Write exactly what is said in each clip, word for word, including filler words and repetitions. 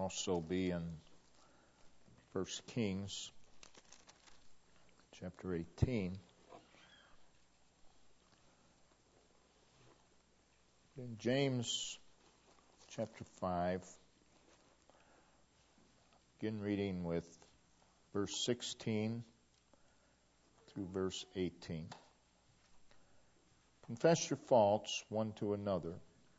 also be in First Kings chapter eighteen. In James chapter five, begin reading with verse sixteen through verse eighteen. Confess your faults one to another,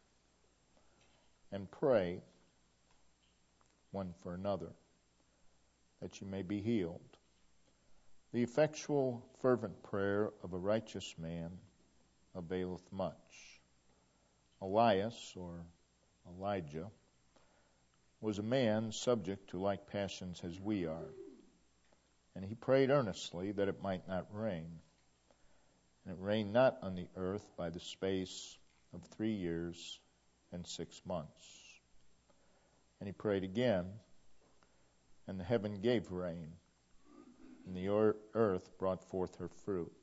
and pray one for another, that you may be healed. The effectual, fervent prayer of a righteous man availeth much. Elias, or Elijah, was a man subject to like passions as we are, and he prayed earnestly that it might not rain. And it rained not on the earth by the space of three years and six months. And he prayed again, and the heaven gave rain, and the earth brought forth her fruit.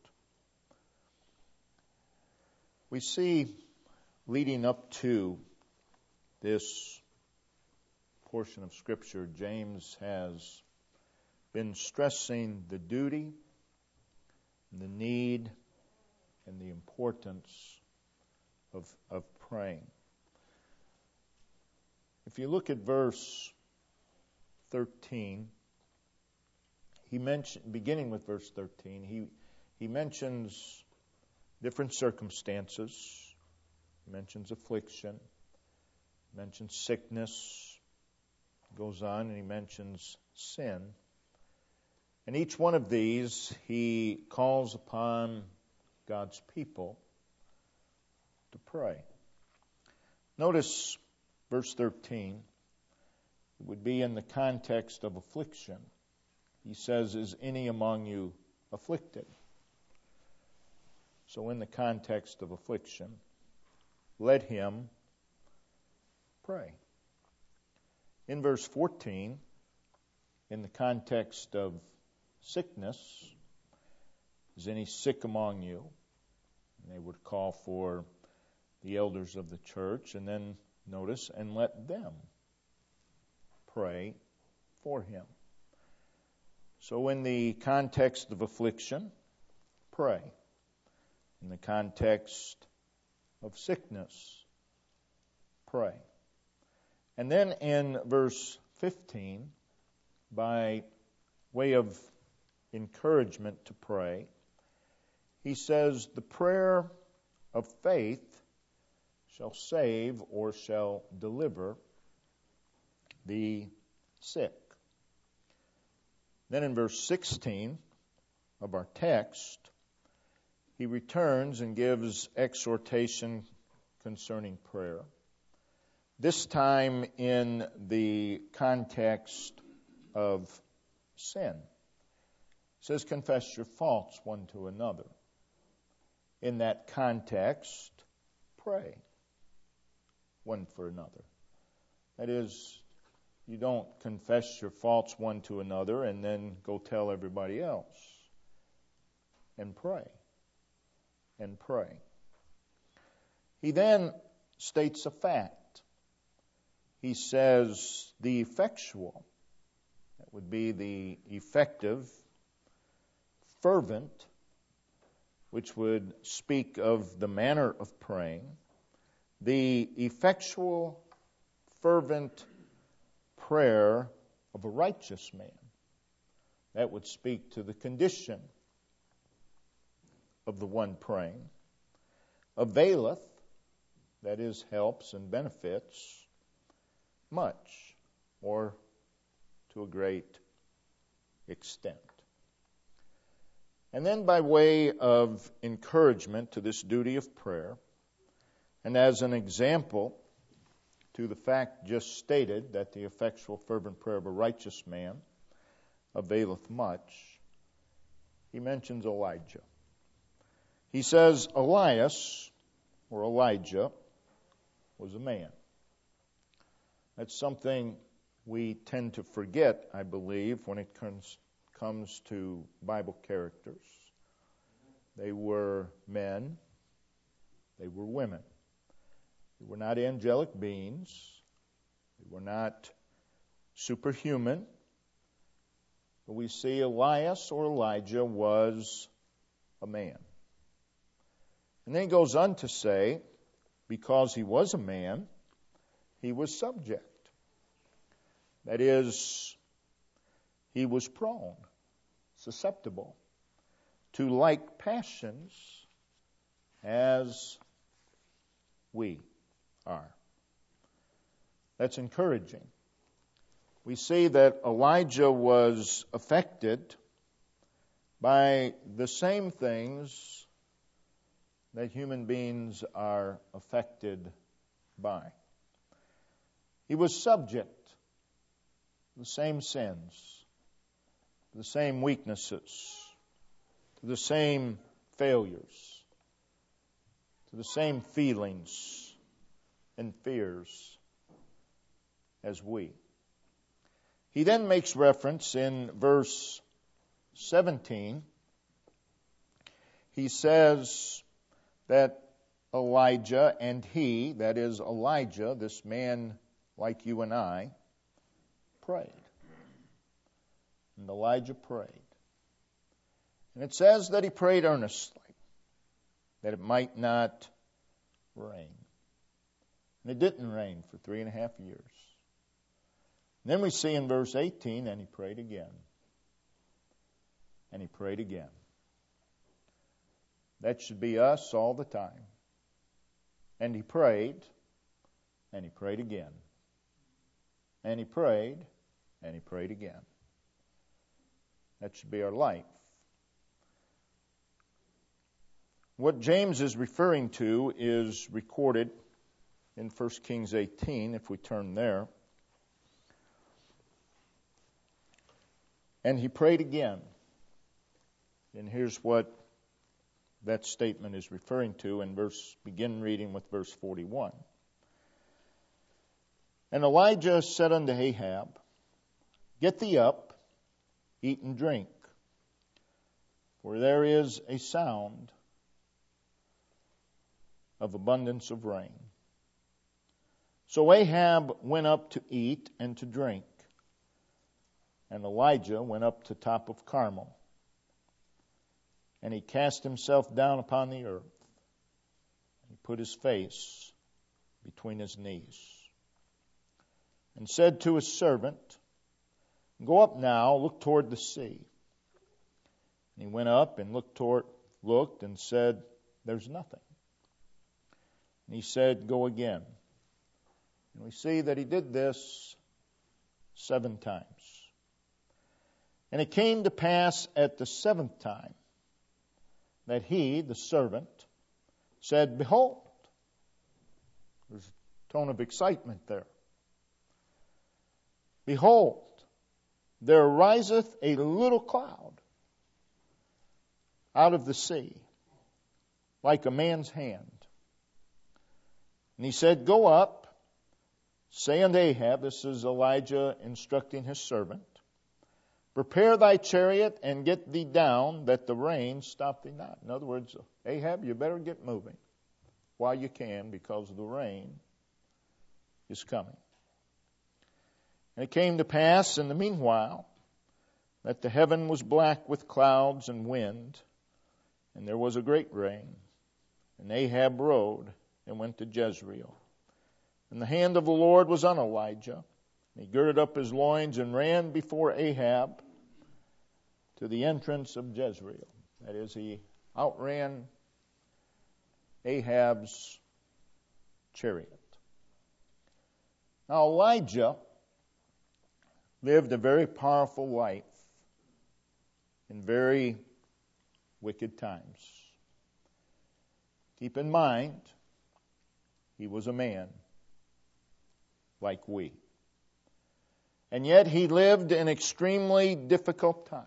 We see, leading up to this portion of Scripture, James has been stressing the duty, the need, and the importance of, of praying. If you look at verse thirteen, he mentioned, beginning with verse thirteen, he he mentions different circumstances. He mentions affliction, mentions sickness, goes on and he mentions sin. And each one of these he calls upon God's people to pray. Notice verse thirteen. It would be in the context of affliction. He says, "Is any among you afflicted?" So in the context of affliction, let him pray. In verse fourteen, in the context of sickness, "Is any sick among you?" And they would call for the elders of the church, and then notice, "and let them pray for him." So in the context of affliction, pray. In the context of sickness, pray. And then in verse fifteen, by way of encouragement to pray, he says, "The prayer of faith shall save," or shall deliver, "the sick." Then in verse sixteen of our text, he returns and gives exhortation concerning prayer, this time in the context of sin. It says, "Confess your faults one to another." In that context, pray one for another. That is, you don't confess your faults one to another and then go tell everybody else. And pray. And pray. He then states a fact. He says the effectual, that would be the effective, fervent, which would speak of the manner of praying, the effectual, fervent prayer of a righteous man. That would speak to the condition of the one praying. Availeth, that is, helps and benefits, much, or to a great extent. And then by way of encouragement to this duty of prayer, and as an example to the fact just stated that the effectual fervent prayer of a righteous man availeth much, he mentions Elijah. He says Elias, or Elijah, was a man. That's something we tend to forget, I believe, when it comes, comes to Bible characters. They were men. They were women. They were not angelic beings. They were not superhuman. But we see Elias or Elijah was a man. And then he goes on to say, because he was a man, he was subject. That is, he was prone, susceptible to like passions as we are. That's encouraging. We see that Elijah was affected by the same things that human beings are affected by. He was subject to the same sins, to the same weaknesses, to the same failures, to the same feelings and fears as we. He then makes reference in verse seventeen. He says that Elijah and he, that is Elijah, this man like you and I, prayed. And Elijah prayed. And it says that he prayed earnestly, that it might not rain. And it didn't rain for three and a half years. And then we see in verse eighteen, and he prayed again. And he prayed again. That should be us all the time. And he prayed, and he prayed again. And he prayed, and he prayed again. That should be our life. What James is referring to is recorded in First Kings eighteen, if we turn there. And he prayed again. And here's what that statement is referring to in verse, begin reading with verse forty-one. And Elijah said unto Ahab, Get thee up, eat and drink, for there is a sound of abundance of rain. So Ahab went up to eat and to drink, and Elijah went up to top of Carmel, and he cast himself down upon the earth. He put his face between his knees, and said to his servant, Go up now, look toward the sea. And he went up and looked toward, looked and said, There's nothing. And he said, Go again. And we see that he did this seven times. And it came to pass at the seventh time that he, the servant, said, Behold. There's a tone of excitement there. Behold, there ariseth a little cloud out of the sea, like a man's hand. And he said, Go up, say unto Ahab, this is Elijah instructing his servant, Prepare thy chariot and get thee down, that the rain stop thee not. In other words, Ahab, you better get moving while you can, because the rain is coming. And it came to pass in the meanwhile that the heaven was black with clouds and wind, and there was a great rain. And Ahab rode and went to Jezreel. And the hand of the Lord was on Elijah. And he girded up his loins and ran before Ahab to the entrance of Jezreel. That is, he outran Ahab's chariot. Now Elijah lived a very powerful life in very wicked times. Keep in mind, he was a man like we. And yet he lived in extremely difficult times.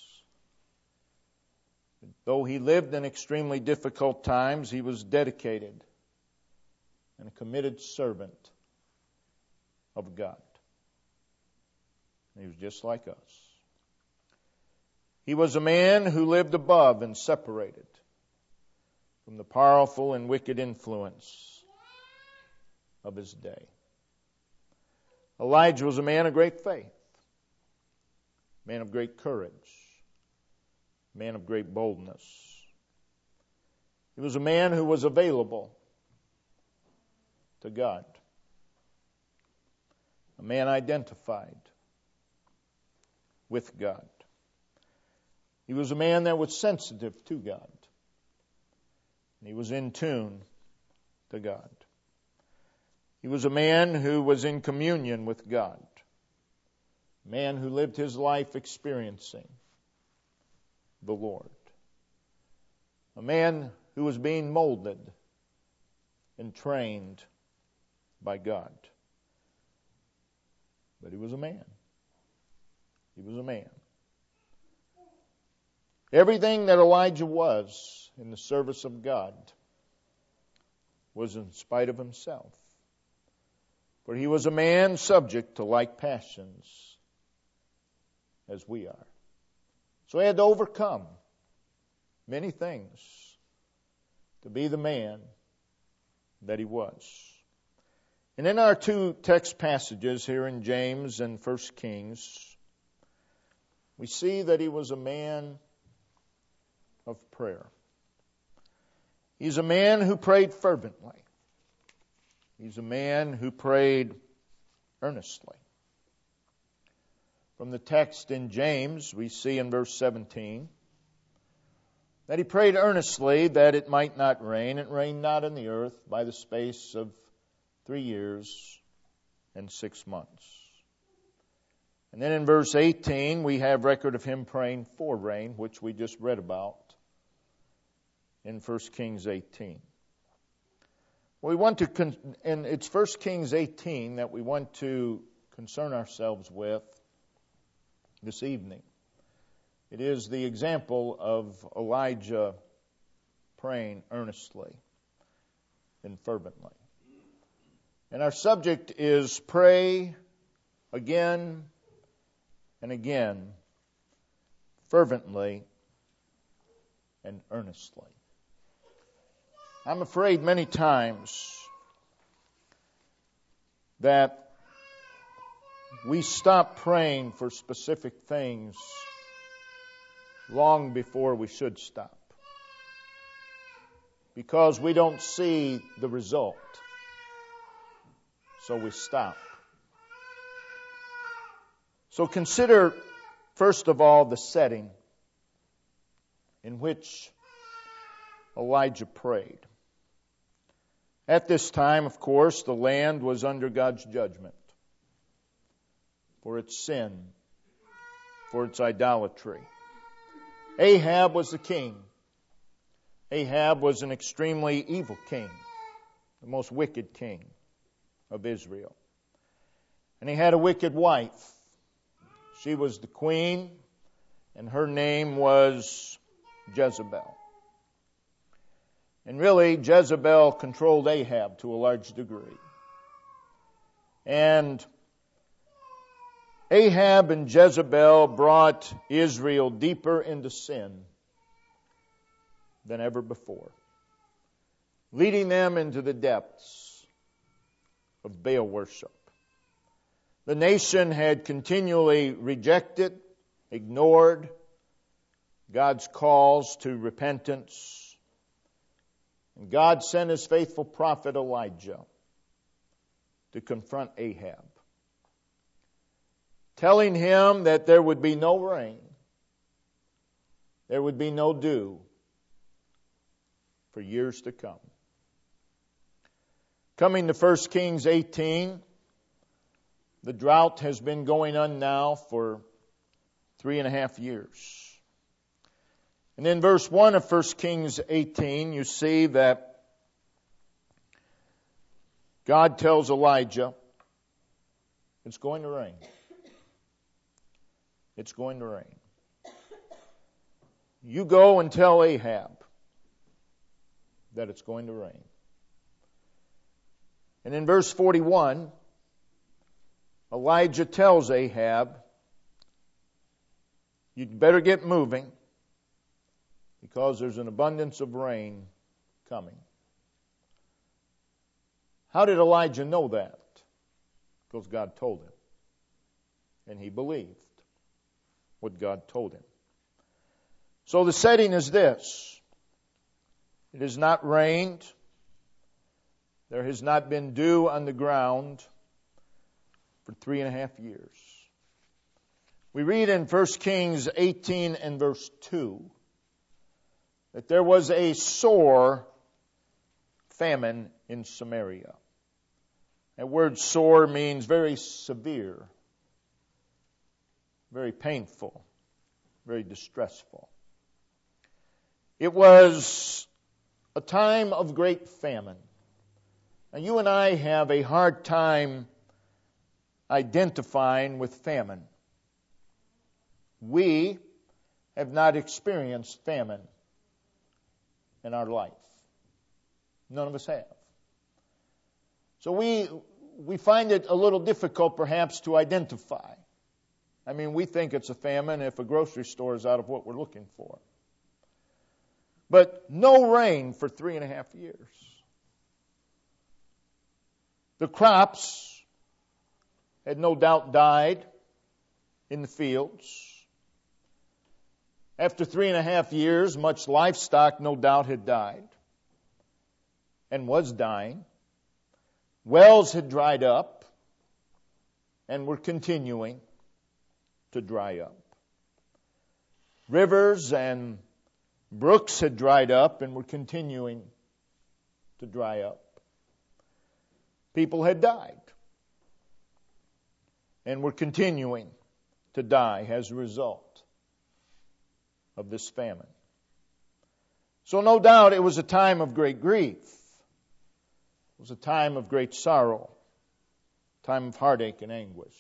Though he lived in extremely difficult times, he was dedicated and a committed servant of God. He was just like us. He was a man who lived above and separated from the powerful and wicked influence of his day. Elijah was a man of great faith, a man of great courage, a man of great boldness. He was a man who was available to God, a man identified with God. He was a man that was sensitive to God. He was in tune to God. He was a man who was in communion with God, a man who lived his life experiencing the Lord, a man who was being molded and trained by God. But he was a man. He was a man. Everything that Elijah was in the service of God was in spite of himself. For he was a man subject to like passions as we are. So he had to overcome many things to be the man that he was. And in our two text passages here in James and First Kings, we see that he was a man of prayer. He's a man who prayed fervently. He's a man who prayed earnestly. From the text in James, we see in verse seventeen that he prayed earnestly that it might not rain. It rained not in the earth by the space of three years and six months. And then in verse eighteen, we have record of him praying for rain, which we just read about in First Kings eighteen. We want to, con- and it's First Kings eighteen that we want to concern ourselves with this evening. It is the example of Elijah praying earnestly and fervently. And our subject is pray again and again, fervently and earnestly. I'm afraid many times that we stop praying for specific things long before we should stop, because we don't see the result. So we stop. So consider, first of all, the setting in which Elijah prayed. At this time, of course, the land was under God's judgment for its sin, for its idolatry. Ahab was the king. Ahab was an extremely evil king, the most wicked king of Israel. And he had a wicked wife. She was the queen, and her name was Jezebel. And really, Jezebel controlled Ahab to a large degree. And Ahab and Jezebel brought Israel deeper into sin than ever before, leading them into the depths of Baal worship. The nation had continually rejected, ignored God's calls to repentance. And God sent His faithful prophet Elijah to confront Ahab, telling him that there would be no rain, there would be no dew for years to come. Coming to First Kings eighteen, the drought has been going on now for three and a half years. And in verse one of First Kings eighteen, you see that God tells Elijah, it's going to rain. It's going to rain. You go and tell Ahab that it's going to rain. And in verse forty-one, Elijah tells Ahab, you'd better get moving because there's an abundance of rain coming. How did Elijah know that? because God told him. And he believed what God told him. So the setting is this. It has not rained. There has not been dew on the ground for three and a half years. We read in First Kings eighteen and verse two that there was a sore famine in Samaria. That word sore means very severe, very painful, very distressful. It was a time of great famine. Now, you and I have a hard time identifying with famine. We have not experienced famine in our life. None of us have. So we we find it a little difficult perhaps to identify. I mean, we think it's a famine if a grocery store is out of what we're looking for. But no rain for three and a half years. The crops had no doubt died in the fields. After three and a half years, much livestock no doubt had died and was dying. Wells had dried up and were continuing to dry up. Rivers and brooks had dried up and were continuing to dry up. People had died and were continuing to die as a result of this famine. So no doubt it was a time of great grief. It was a time of great sorrow, a time of heartache and anguish.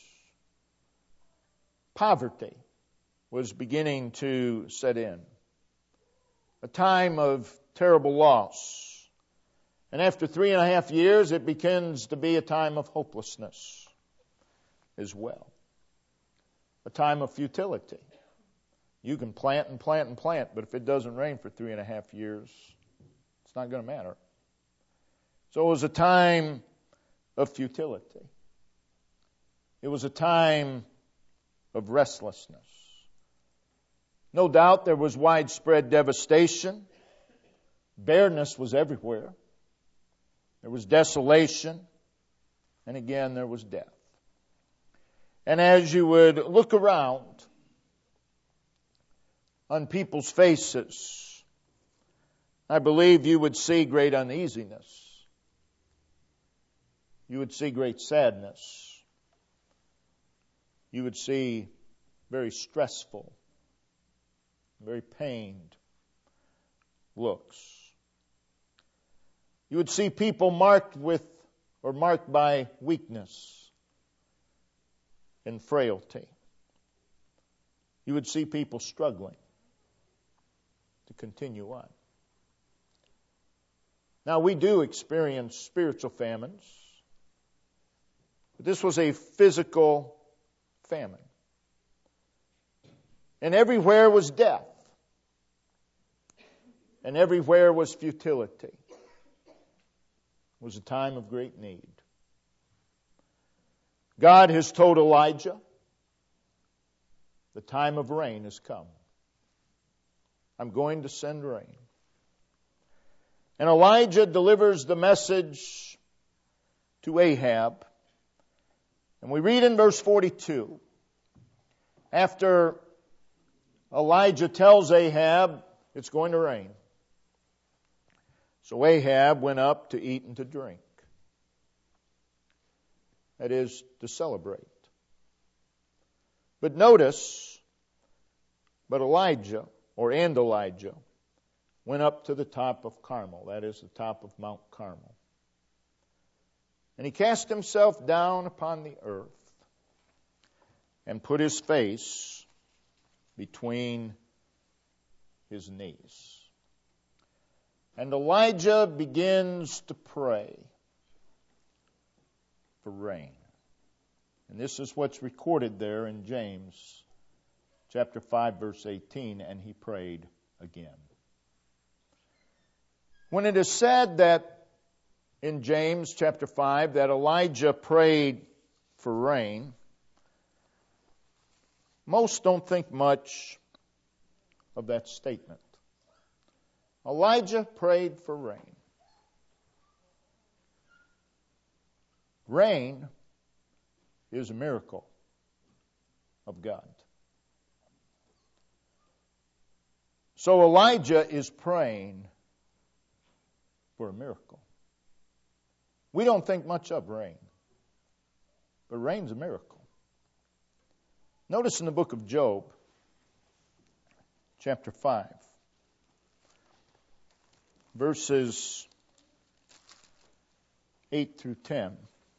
Poverty was beginning to set in. A time of terrible loss. And after three and a half years, it begins to be a time of hopelessness as well. A time of futility. You can plant and plant and plant, but if it doesn't rain for three and a half years, it's not going to matter. So it was a time of futility. It was a time of restlessness. No doubt there was widespread devastation. Bareness was everywhere. There was desolation. And again, there was death. And as you would look around on people's faces, I believe you would see great uneasiness. You would see great sadness. You would see very stressful, very pained looks. You would see people marked with or marked by weakness and frailty. You would see people struggling to continue on. Now, we do experience spiritual famines, but this was a physical famine. And everywhere was death. And everywhere was futility. It was a time of great need. God has told Elijah, the time of rain has come. I'm going to send rain. And Elijah delivers the message to Ahab. And we read in verse forty-two, after Elijah tells Ahab it's going to rain. So Ahab went up to eat and to drink. That is, to celebrate. But notice, but Elijah, or and Elijah, went up to the top of Carmel. That is, the top of Mount Carmel. And he cast himself down upon the earth and put his face between his knees. And Elijah begins to pray for rain. And this is what's recorded there in James chapter five, verse eighteen, and he prayed again. When it is said that in James chapter five that Elijah prayed for rain, most don't think much of that statement. Elijah prayed for rain. Rain is a miracle of God. So Elijah is praying for a miracle. We don't think much of rain, but rain's a miracle. Notice in the book of Job, chapter five, verses eight through ten.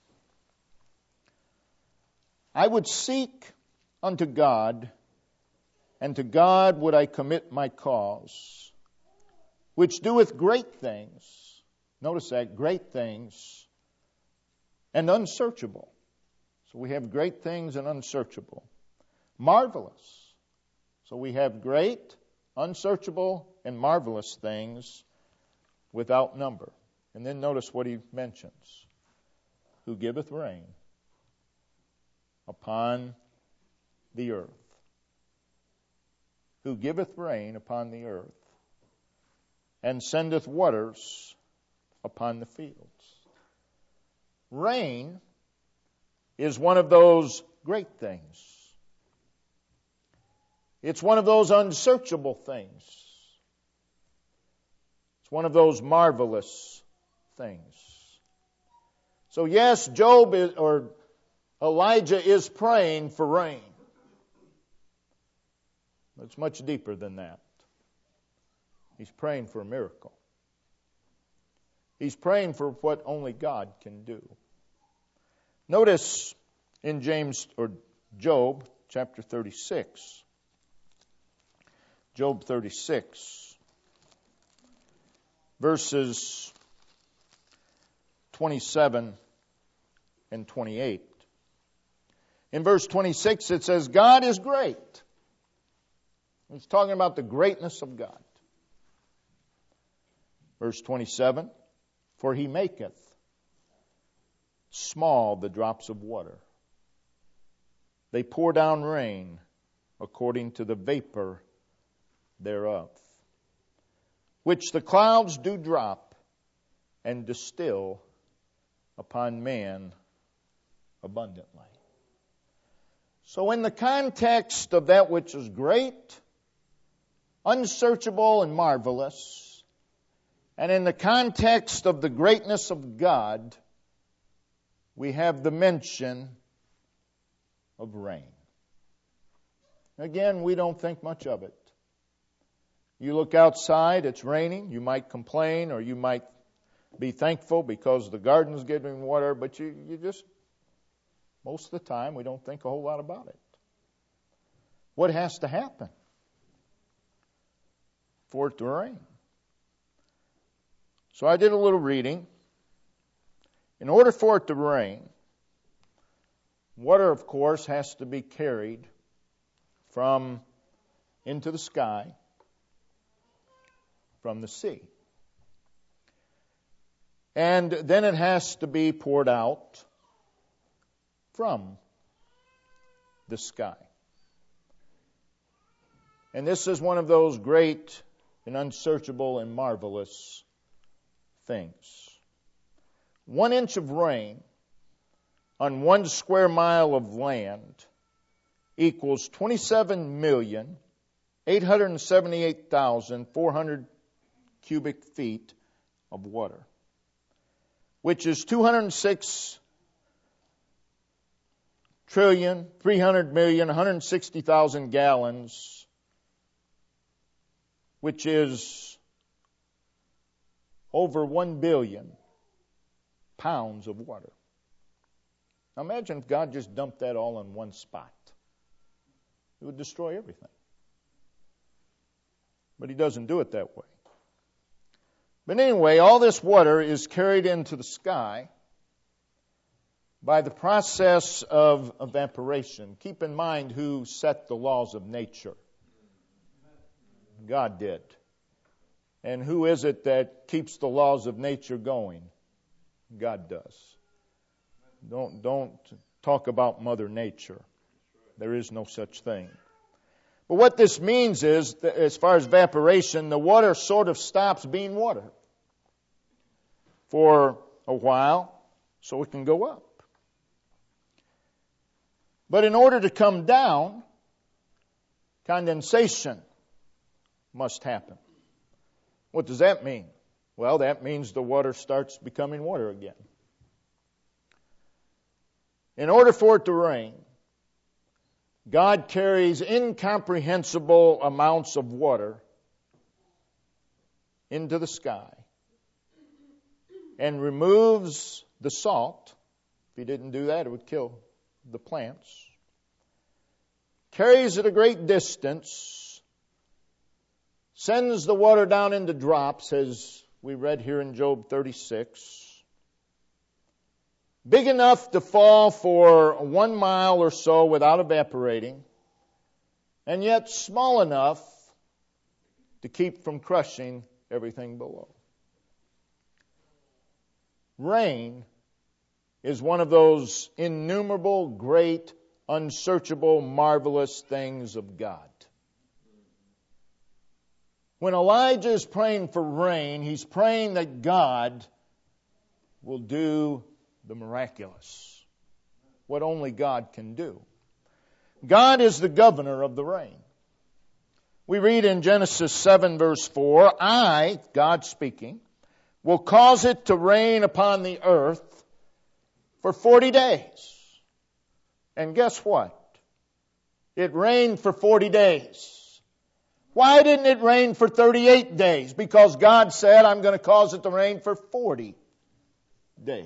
I would seek unto God, and to God would I commit my cause, which doeth great things. Notice that, great things, and unsearchable. So we have great things and unsearchable. Marvelous. So we have great, unsearchable, and marvelous things without number. And then notice what he mentions. Who giveth rain upon the earth. Who giveth rain upon the earth, and sendeth waters upon the fields. Rain is one of those great things. It's one of those unsearchable things. It's one of those marvelous things. So yes, Job is, or Elijah is praying for rain. It's much deeper than that. He's praying for a miracle. He's praying for what only God can do. Notice in James or Job chapter thirty-six. Job thirty-six, verses twenty-seven and twenty-eight. In verse twenty-six it says, God is great. He's talking about the greatness of God. Verse twenty-seven, for he maketh small the drops of water. They pour down rain according to the vapor thereof, which the clouds do drop and distill upon man abundantly. So in the context of that which is great, unsearchable, and marvelous, and in the context of the greatness of God, we have the mention of rain. Again, we don't think much of it. You look outside, it's raining, you might complain or you might be thankful because the garden's getting water, but you, you just, most of the time, we don't think a whole lot about it. What has to happen for it to rain? So I did a little reading. In order for it to rain, water, of course, has to be carried from into the sky from the sea. And then it has to be poured out from the sky. And this is one of those great and unsearchable and marvelous things. One inch of rain on one square mile of land equals twenty-seven million eight hundred seventy-eight thousand four hundred cubic feet of water, which is two hundred six trillion three hundred million one hundred sixty thousand gallons, which is over one billion pounds of water. Now imagine if God just dumped that all in one spot. It would destroy everything. But He doesn't do it that way. But anyway, all this water is carried into the sky by the process of evaporation. Keep in mind who set the laws of nature. God did. And who is it that keeps the laws of nature going? God does. Don't don't talk about Mother Nature. There is no such thing. But what this means is, that as far as evaporation, the water sort of stops being water for a while so it can go up. But in order to come down, condensation must happen. What does that mean? Well, that means the water starts becoming water again. In order for it to rain, God carries incomprehensible amounts of water into the sky and removes the salt. If He didn't do that, it would kill the plants. Carries it a great distance, sends the water down into drops, as we read here in Job thirty-six, big enough to fall for one mile or so without evaporating, and yet small enough to keep from crushing everything below. Rain is one of those innumerable, great, unsearchable, marvelous things of God. When Elijah is praying for rain, he's praying that God will do the miraculous, what only God can do. God is the governor of the rain. We read in Genesis seven verse four, I, God speaking, will cause it to rain upon the earth for forty days. And guess what? It rained for forty days. Why didn't it rain for thirty-eight days? Because God said, I'm going to cause it to rain for forty days.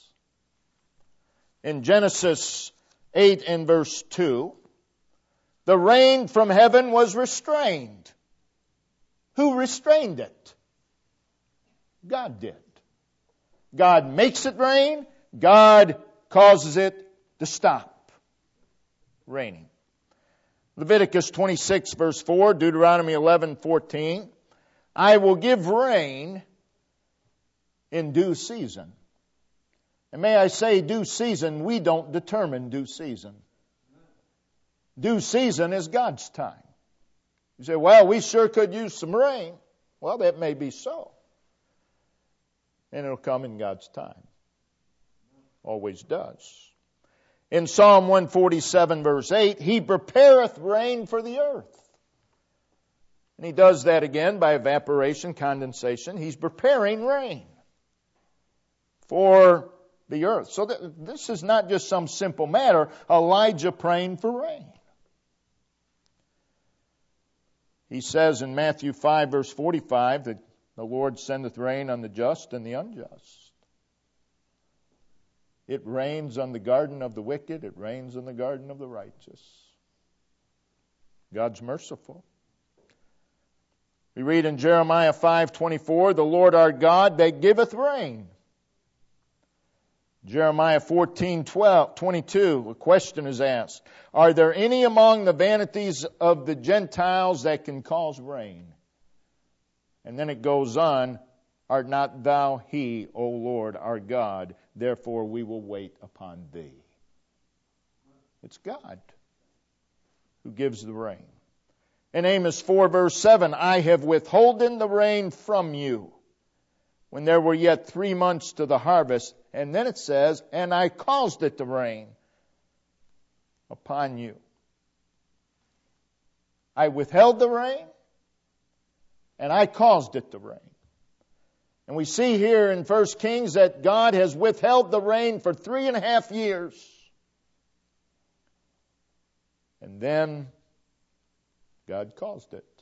In Genesis eight and verse two, the rain from heaven was restrained. Who restrained it? God did. God makes it rain. God causes it to stop raining. Leviticus twenty-six verse four, Deuteronomy eleven fourteen, I will give rain in due season. And may I say, due season, we don't determine due season. Due season is God's time. You say, well, we sure could use some rain. Well, that may be so. And it'll come in God's time. Always does. In Psalm one forty-seven verse eight, He prepareth rain for the earth. And He does that again by evaporation, condensation. He's preparing rain for the earth. So that this is not just some simple matter. Elijah praying for rain. He says in Matthew five verse forty-five that the Lord sendeth rain on the just and the unjust. It rains on the garden of the wicked. It rains on the garden of the righteous. God's merciful. We read in Jeremiah five twenty-four, the Lord our God that giveth rain. Jeremiah fourteen twelve, twenty-two, a question is asked. Are there any among the vanities of the Gentiles that can cause rain? And then it goes on, art not thou he, O Lord, our God? Therefore we will wait upon thee. It's God who gives the rain. In Amos four verse seven, I have withholden the rain from you when there were yet three months to the harvest. And then it says, and I caused it to rain upon you. I withheld the rain, and I caused it to rain. And we see here in First Kings that God has withheld the rain for three and a half years. And then God caused it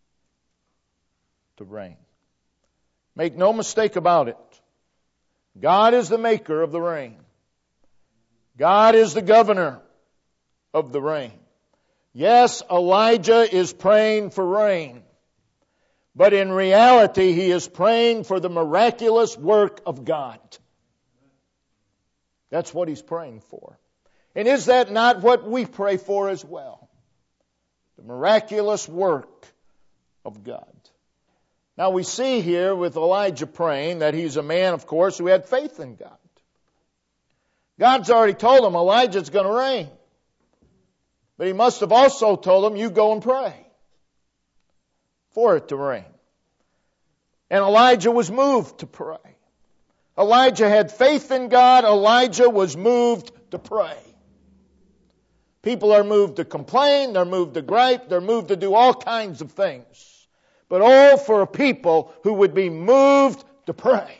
to rain. Make no mistake about it. God is the maker of the rain. God is the governor of the rain. Yes, Elijah is praying for rain. But in reality, he is praying for the miraculous work of God. That's what he's praying for. And is that not what we pray for as well? The miraculous work of God. Now we see here with Elijah praying that he's a man, of course, who had faith in God. God's already told him Elijah's going to reign. But he must have also told him, you go and pray for it to rain. And Elijah was moved to pray. Elijah had faith in God. Elijah was moved to pray. People are moved to complain. They're moved to gripe. They're moved to do all kinds of things. But all for a people who would be moved to pray.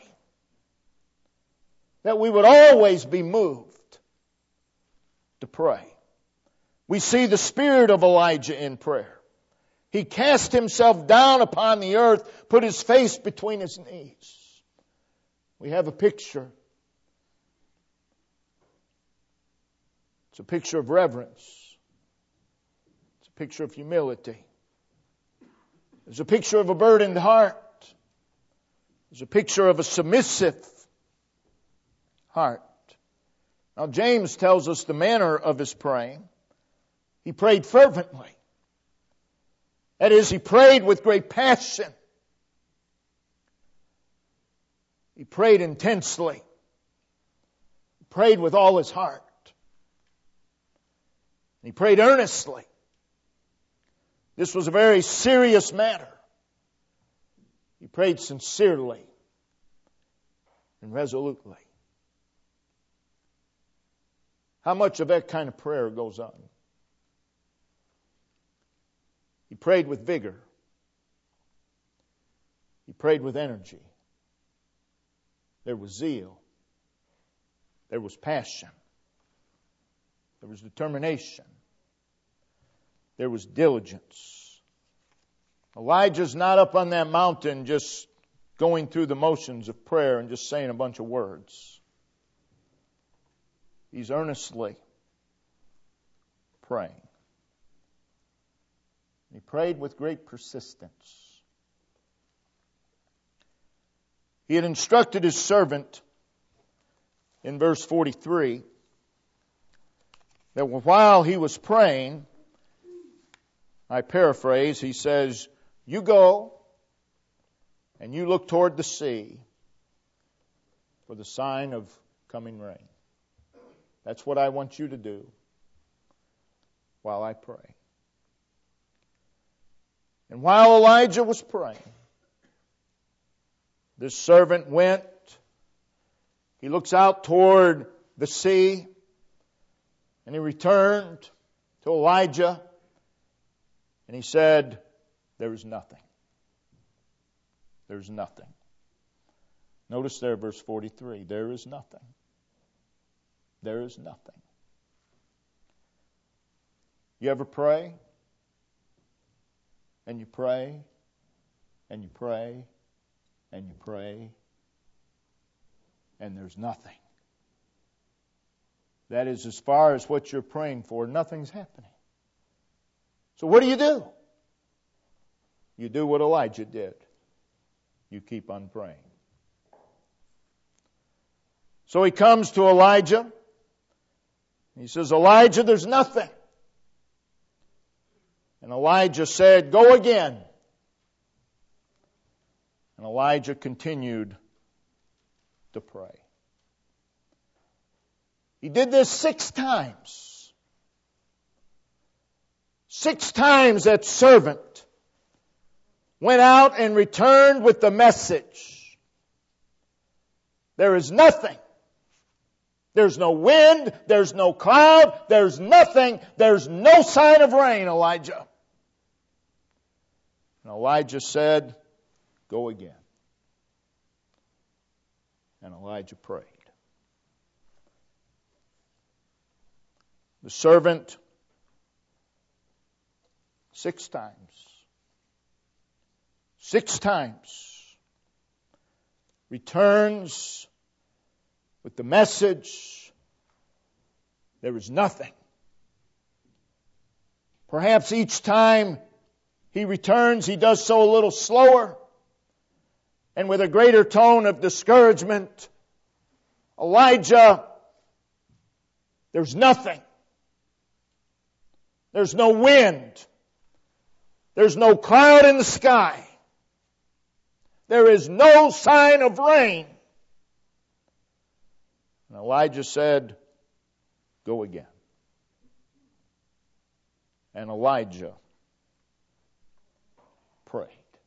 That we would always be moved to pray. We see the spirit of Elijah in prayer. He cast himself down upon the earth, put his face between his knees. We have a picture. It's a picture of reverence. It's a picture of humility. It's a picture of a burdened heart. It's a picture of a submissive heart. Now James tells us the manner of his praying. He prayed fervently. That is, he prayed with great passion. He prayed intensely. He prayed with all his heart. He prayed earnestly. This was a very serious matter. He prayed sincerely and resolutely. How much of that kind of prayer goes on? He prayed with vigor. He prayed with energy. There was zeal. There was passion. There was determination. There was diligence. Elijah's not up on that mountain just going through the motions of prayer and just saying a bunch of words. He's earnestly praying. He prayed with great persistence. He had instructed his servant in verse forty-three that while he was praying, I paraphrase, he says, you go and you look toward the sea for the sign of coming rain. That's what I want you to do while I pray. And while Elijah was praying, this servant went. He looks out toward the sea, and he returned to Elijah, and he said, there is nothing. There's nothing. Notice there, verse forty-three, there is nothing. There is nothing. You ever pray? And you pray, and you pray, and you pray, and there's nothing. That is, as far as what you're praying for, nothing's happening. So what do you do? You do what Elijah did. You keep on praying. So he comes to Elijah. He says, Elijah, there's nothing. And Elijah said, go again. And Elijah continued to pray. He did this six times. Six times that servant went out and returned with the message. There is nothing. There's no wind. There's no cloud. There's nothing. There's no sign of rain, Elijah. And Elijah said, go again. And Elijah prayed. The servant, six times, six times, returns with the message, there is nothing. Perhaps each time he returns, he does so a little slower and with a greater tone of discouragement. Elijah, there's nothing. There's no wind. There's no cloud in the sky. There is no sign of rain. And Elijah said, Go again. And Elijah prayed.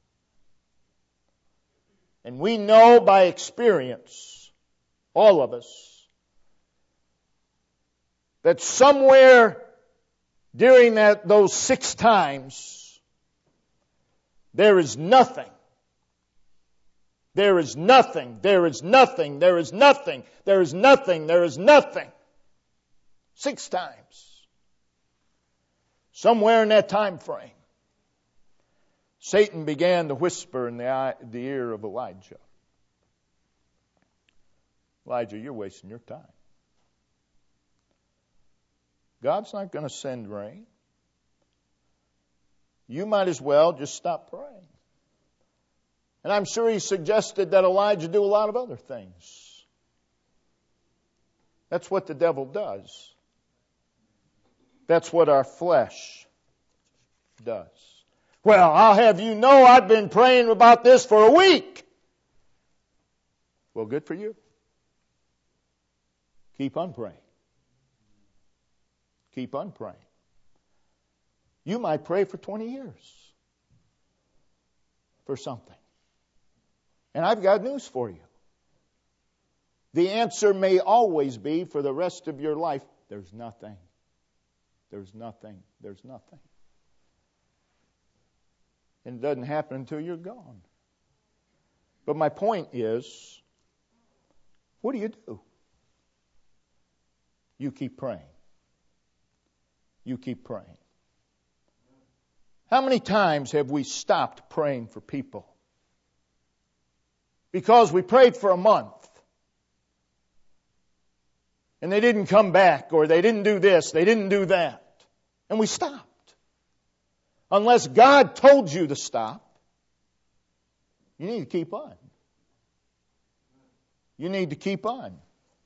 And we know by experience, all of us, that somewhere during that those six times, there is nothing. There is nothing. There is nothing. There is nothing. There is nothing. There is nothing. Six times. Somewhere in that time frame, Satan began to whisper in the, eye, the ear of Elijah. Elijah, you're wasting your time. God's not going to send rain. You might as well just stop praying. And I'm sure he suggested that Elijah do a lot of other things. That's what the devil does. That's what our flesh does. Well, I'll have you know I've been praying about this for a week. Well, good for you. Keep on praying. Keep on praying. You might pray for twenty years for something. And I've got news for you. The answer may always be for the rest of your life, there's nothing. There's nothing. There's nothing. And it doesn't happen until you're gone. But my point is, what do you do? You keep praying. You keep praying. How many times have we stopped praying for people? Because we prayed for a month. And they didn't come back, or they didn't do this, they didn't do that. And we stopped. Unless God told you to stop, you need to keep on. You need to keep on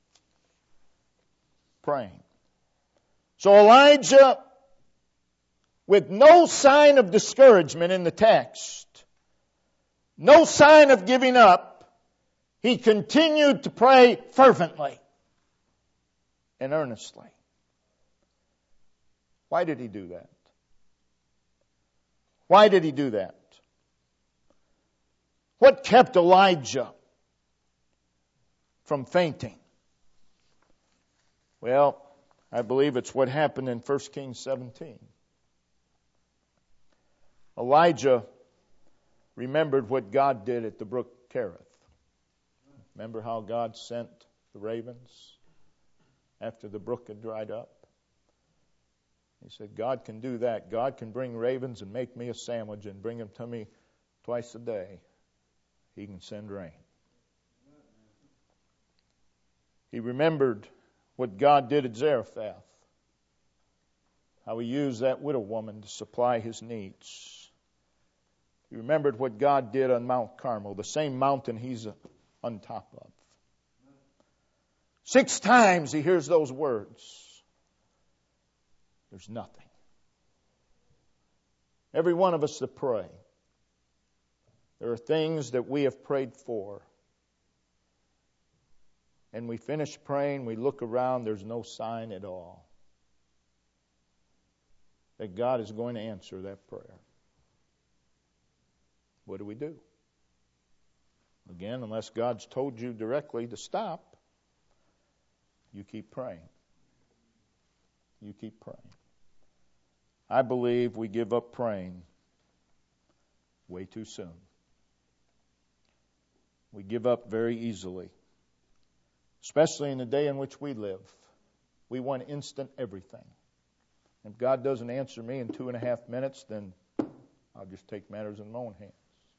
praying. So Elijah, with no sign of discouragement in the text, no sign of giving up, he continued to pray fervently and earnestly. Why did he do that? Why did he do that? What kept Elijah from fainting? Well, I believe it's what happened in First Kings seventeen. Elijah remembered what God did at the brook Kerith. Remember how God sent the ravens after the brook had dried up? He said, God can do that. God can bring ravens and make me a sandwich and bring them to me twice a day. He can send rain. He remembered what God did at Zarephath, how he used that widow woman to supply his needs. He remembered what God did on Mount Carmel, the same mountain he's on top of. Six times he hears those words. There's nothing. Every one of us that pray, there are things that we have prayed for. And we finish praying, we look around, there's no sign at all that God is going to answer that prayer. What do we do? Again, unless God's told you directly to stop, you keep praying. You keep praying. I believe we give up praying way too soon. We give up very easily, especially in the day in which we live. We want instant everything. If God doesn't answer me in two and a half minutes, then I'll just take matters in my own hands.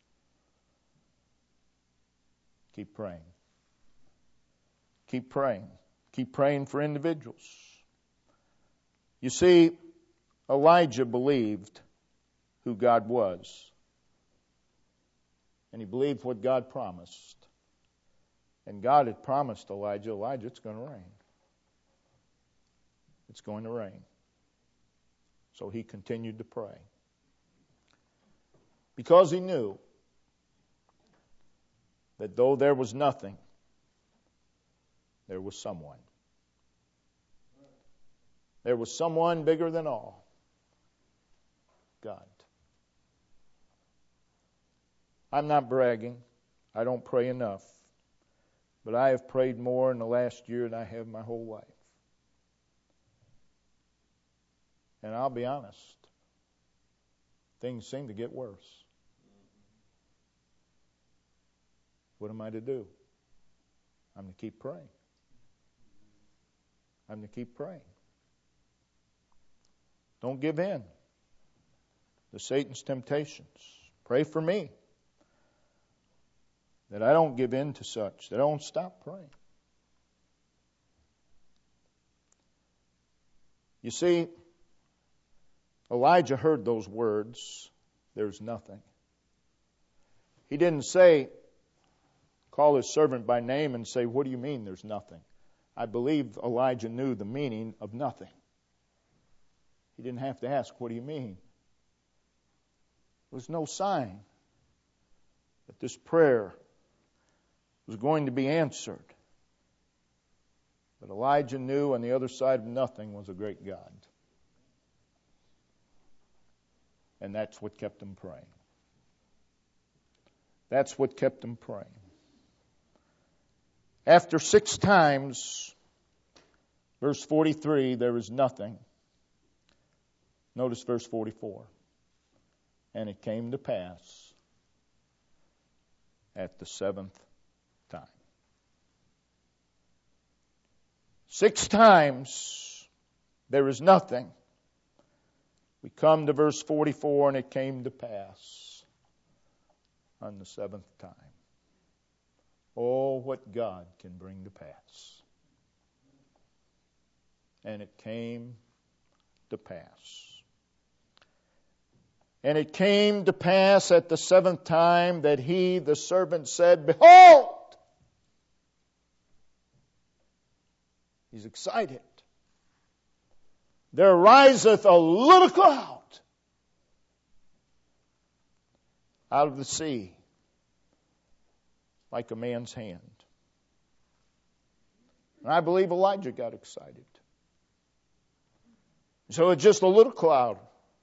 Keep praying. Keep praying. Keep praying for individuals. You see, Elijah believed who God was. And he believed what God promised. And God had promised Elijah, Elijah, it's going to rain. It's going to rain. So he continued to pray. Because he knew that though there was nothing, there was someone. There was someone bigger than all. God. I'm not bragging. I don't pray enough. But I have prayed more in the last year than I have my whole life. And I'll be honest, things seem to get worse. What am I to do? I'm to keep praying. I'm to keep praying. Don't give in to Satan's temptations. Pray for me that I don't give in to such, that I don't stop praying. You see, Elijah heard those words, there's nothing. He didn't say, call his servant by name and say, what do you mean there's nothing? I believe Elijah knew the meaning of nothing. He didn't have to ask, what do you mean? There was no sign that this prayer was going to be answered. But Elijah knew on the other side of nothing was a great God. And that's what kept him praying. That's what kept him praying. After six times, verse forty-three, there is nothing. Notice verse forty-four. And it came to pass at the seventh time. Six times, there is nothing. We come to verse forty-four, and it came to pass on the seventh time. Oh, what God can bring to pass. And it came to pass. And it came to pass at the seventh time that he, the servant, said, behold! He's excited. There riseth a little cloud out of the sea, like a man's hand. And I believe Elijah got excited. So it's just a little cloud.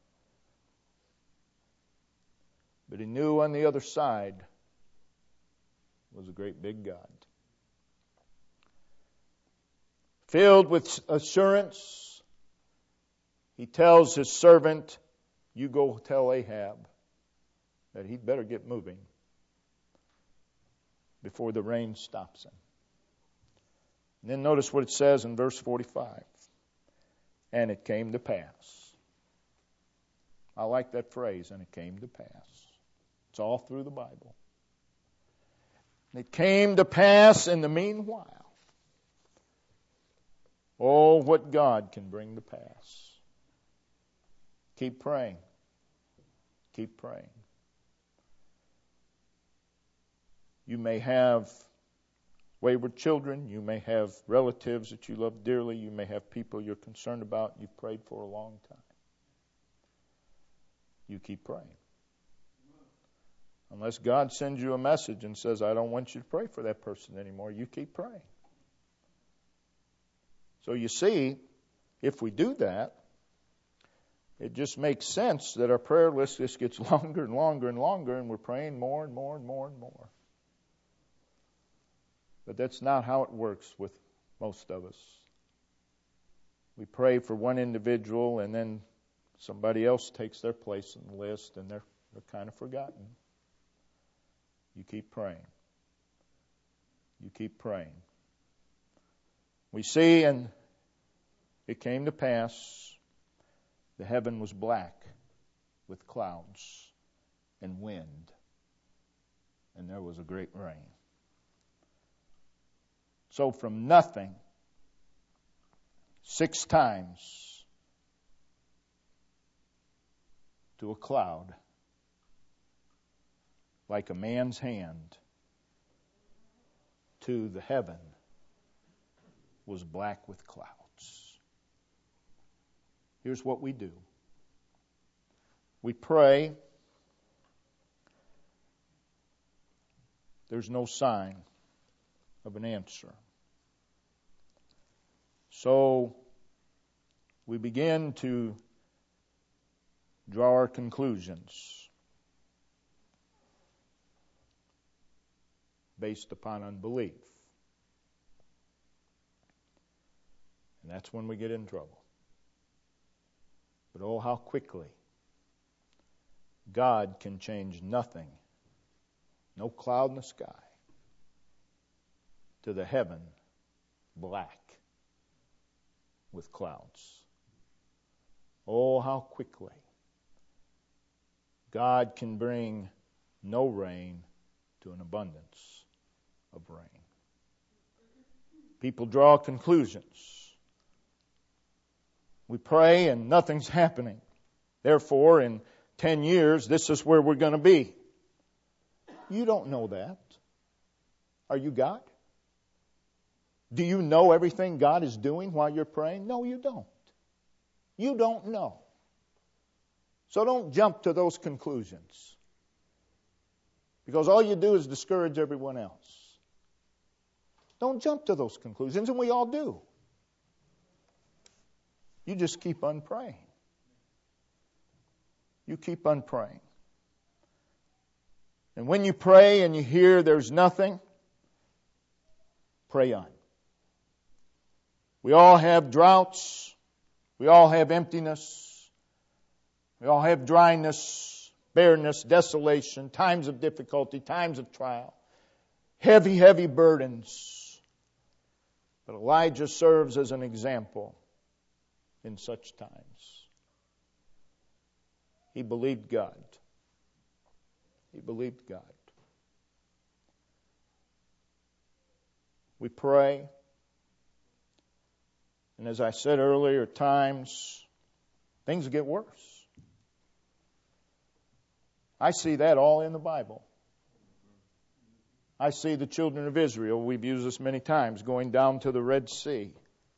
But he knew on the other side was a great big God. Filled with assurance, he tells his servant, you go tell Ahab that he'd better get moving before the rain stops him. And then notice what it says in verse forty-five. And it came to pass. I like that phrase, and it came to pass. It's all through the Bible. And it came to pass in the meanwhile. Oh, what God can bring to pass. Keep praying. Keep praying. You may have wayward children. You may have relatives that you love dearly. You may have people you're concerned about. You've prayed for a long time. You keep praying. Unless God sends you a message and says, I don't want you to pray for that person anymore, you keep praying. So you see, if we do that, it just makes sense that our prayer list just gets longer and longer and longer, and we're praying more and more and more and more. But that's not how it works with most of us. We pray for one individual, and then somebody else takes their place in the list, and they're, they're kind of forgotten. You keep praying. You keep praying. We see, and it came to pass, the heaven was black with clouds and wind, and there was a great rain. So from nothing, six times, to a cloud, like a man's hand, to the heaven was black with clouds. Here's what we do. We pray. There's no sign of an answer. So we begin to draw our conclusions based upon unbelief. And that's when we get in trouble. But oh, how quickly God can change nothing, no cloud in the sky, to the heaven black with clouds. Oh, how quickly God can bring no rain to an abundance of rain. People draw conclusions. We pray and nothing's happening. Therefore, in ten years, this is where we're going to be. You don't know that. Are you God? Do you know everything God is doing while you're praying? No, you don't. You don't know. So don't jump to those conclusions. Because all you do is discourage everyone else. Don't jump to those conclusions, and we all do. You just keep on praying. You keep on praying. And when you pray and you hear there's nothing, pray on. We all have droughts. We all have emptiness. We all have dryness, barrenness, desolation, times of difficulty, times of trial, heavy, heavy burdens. But Elijah serves as an example in such times. He believed God. He believed God. We pray. And as I said earlier, at times, things get worse. I see that all in the Bible. I see the children of Israel, we've used this many times, going down to the Red Sea.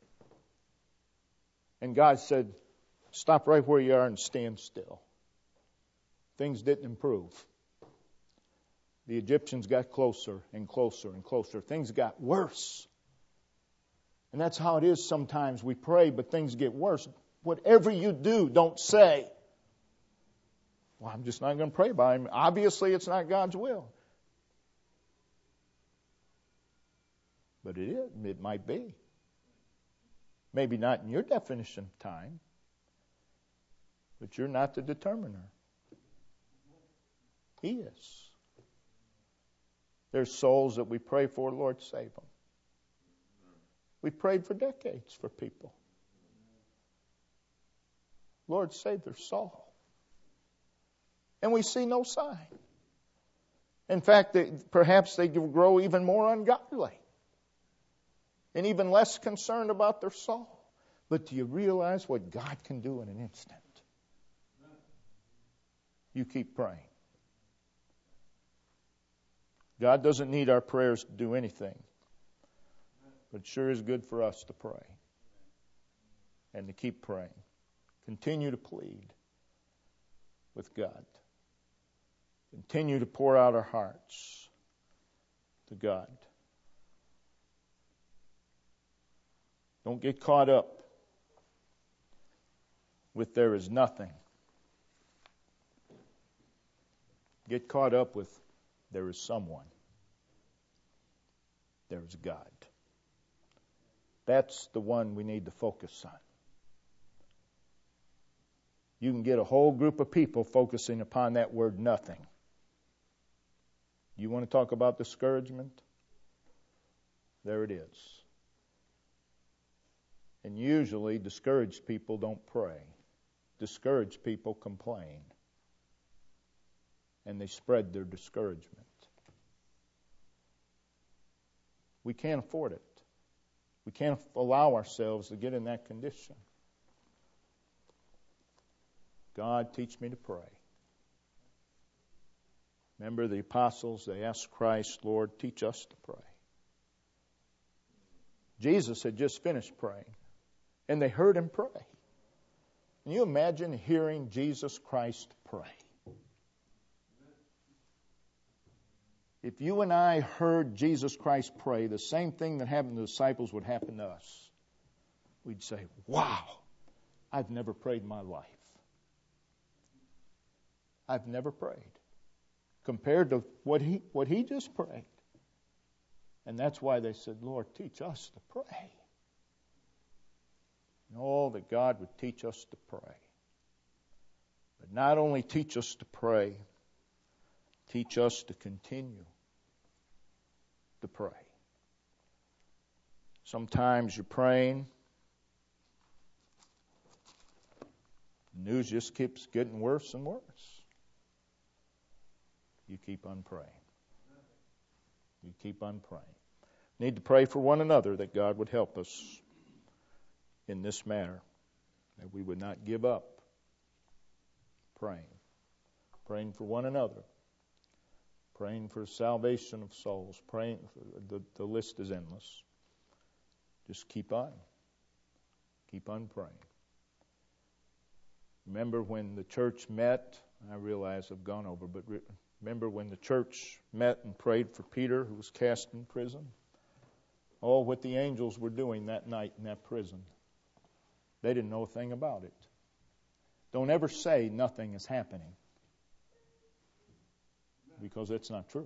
And God said, stop right where you are and stand still. Things didn't improve. The Egyptians got closer and closer and closer. Things got worse. And that's how it is sometimes. We pray, but things get worse. Whatever you do, don't say, well, I'm just not going to pray by him. Obviously, it's not God's will. But it is. It might be. Maybe not in your definition of time, but you're not the determiner. He is. There's souls that we pray for, Lord, save them. We prayed for decades for people. Lord, save their soul. And we see no sign. In fact, they, perhaps they grow even more ungodly and even less concerned about their soul. But do you realize what God can do in an instant? You keep praying. God doesn't need our prayers to do anything. But it sure is good for us to pray and to keep praying. Continue to plead with God. Continue to pour out our hearts to God. Don't get caught up with there is nothing. Get caught up with there is someone. There is God. That's the one we need to focus on. You can get a whole group of people focusing upon that word nothing. You want to talk about discouragement? There it is. And usually discouraged people don't pray. Discouraged people complain. And they spread their discouragement. We can't afford it. We can't allow ourselves to get in that condition. God, teach me to pray. Remember the apostles, they asked Christ, Lord, teach us to pray. Jesus had just finished praying, and they heard him pray. Can you imagine hearing Jesus Christ pray? If you and I heard Jesus Christ pray, the same thing that happened to the disciples would happen to us. We'd say, wow, I've never prayed in my life. I've never prayed compared to what he what he just prayed. And that's why they said, Lord, teach us to pray. And oh, that God would teach us to pray. But not only teach us to pray, teach us to continue to pray. Sometimes you're praying, the news just keeps getting worse and worse. You keep on praying. You keep on praying. Need to pray for one another that God would help us in this matter, that we would not give up praying. Praying for one another. Praying for salvation of souls. Praying, for, the, the list is endless. Just keep on. Keep on praying. Remember when the church met, I realize I've gone over, but re- remember when the church met and prayed for Peter, who was cast in prison? Oh, what the angels were doing that night in that prison. They didn't know a thing about it. Don't ever say nothing is happening, because that's not true.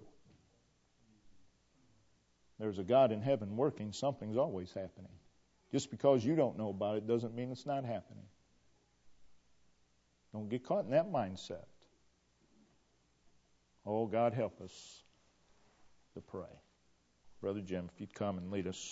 There's a God in heaven working. Something's always happening. Just because you don't know about it doesn't mean it's not happening. Don't get caught in that mindset. Oh, God help us to pray. Brother Jim, if you'd come and lead us.